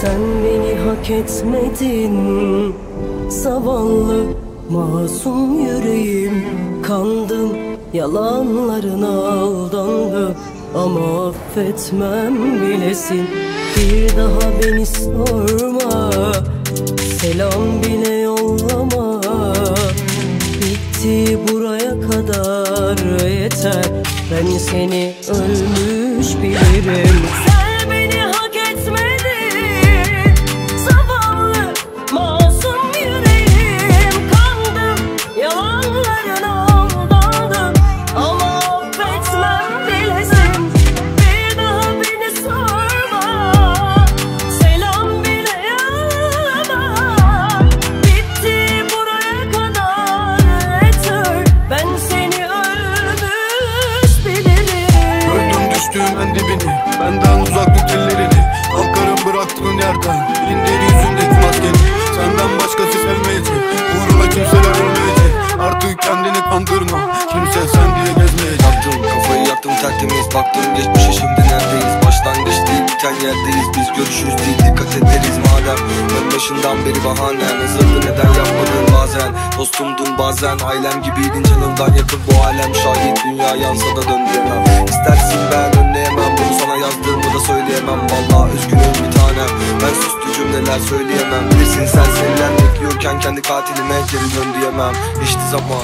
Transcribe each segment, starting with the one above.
Sen beni hak etmedin. Zavallı masum yüreğim, kandım, yalanlarına aldandım. Ama affetmem bilesin. Bir daha beni sorma, selam bile yollama. Bitti buraya kadar, yeter. Ben seni ölmüş bilirim. Sen beni hak etmedin. Zavallı masum yüreğim, kandım, yalanlarına aldandım. Ama affetmem bilesin. Bir daha beni sorma, selam bile yollama. Bitti buraya kadar, yeter. Ben seni ölmüş bilirim. Gördüm düştüğüm en dibini, benden uzak tut ellerini. Kalkarım bıraktığın yerden, indir yüzündeki maskeni. Senden başkası sevmeyecek, uğruna kimseler ölmeyecek. Artık kendini kandırma, kimse sen diye gezmeyecek. Yaktım kafayı, yaktım tertemiz, baktım geçmişe, şimdi neredeyiz? Başlangıç değil, biten yerdeyiz. Biz görüşürüz değil, dikkat ederiz madem. Ben başından beri bahanen hazırdı, neden yapmadın bazen? Dostumdun bazen, ailem gibiydin, canımdan yakın bu alem. Şahit dünya yansa da döndüremem. İstersin ben önleyemem, bunu sana yazdığımı da söyleyemem. Vallahi üzgünüm bir tanem, ben sustu cümleler söyleyemem. Bilirsin sen seninle bekliyorken kendi katilime geri dön diyemem. İşte zaman.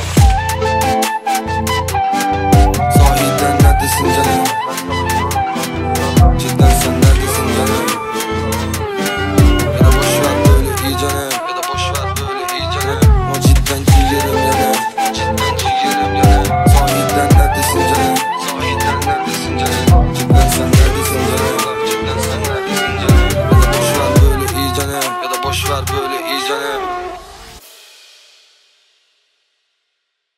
Sahiden neredesin canım? Cidden sen neredesin canım? Ya da boşver böyle iyi canım, ya da boşver böyle iyi canım. Ama cidden ciğerim yanım, cidden ciğerim yanım. Sahiden neredesin canım? Sahiden neredesin canım? Cidden sen neredesin canım? Cidden sen neredesin canım? Ya da boşver böyle iyi canım, ya da boşver böyle iyi canım.